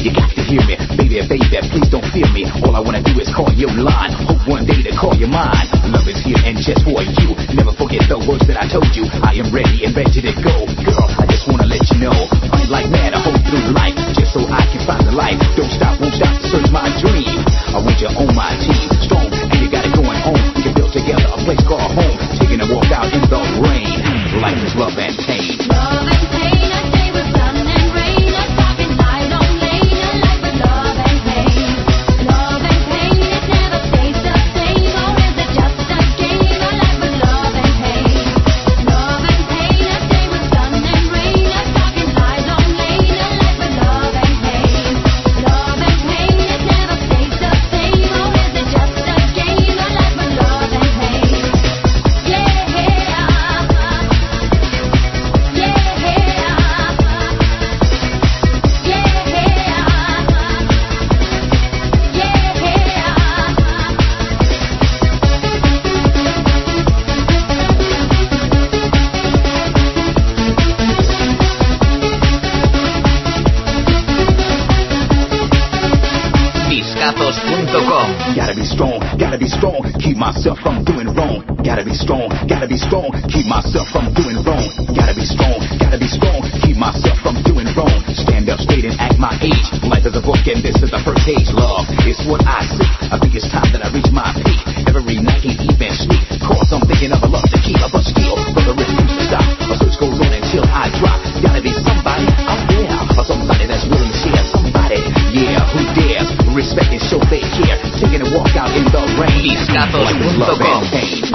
you got to hear me. Baby, baby, please don't fear me. All I wanna do is call your line. Hope one day to call your mind. Love is here and just for you. Never forget the words that I told you. I am ready and ready to go. Girl, I just wanna let you know, I'm like mad, I hold through life just so I can find the light. Don't stop, won't stop to search my dream. I want you on my team, strong, and you got it going home. We can build together a place called home. Taking a walk out in the rain. Life is love and pain. Love and pain, a day with sun and rain, a talking light on lane, a life with love and pain. Love and pain, it never stays the same, or is it just a game? A life with love and pain. Love and pain, a day with sun and rain, a talking light on lane, a life with love and pain. Love and pain, it never stays the same, or is it just a game? A life with love and pain. Yeah. Discazos.com. Gotta be strong, keep myself from doing wrong. Gotta be strong, keep myself from doing wrong. Gotta be strong, keep myself from doing wrong. Stand up straight and act my age. Life is a book and this is the first page. Love is what I seek. I think it's time that I reach my peak. Every night ain't even sleep. Cause I'm thinking of a love to keep. But still, brother, refuse to stop. A search goes on until I drop. Gotta be somebody out there, or somebody that's willing to share. Somebody, yeah, who dares respect and show they care. Taking a walk out in the rain. Discazos.com.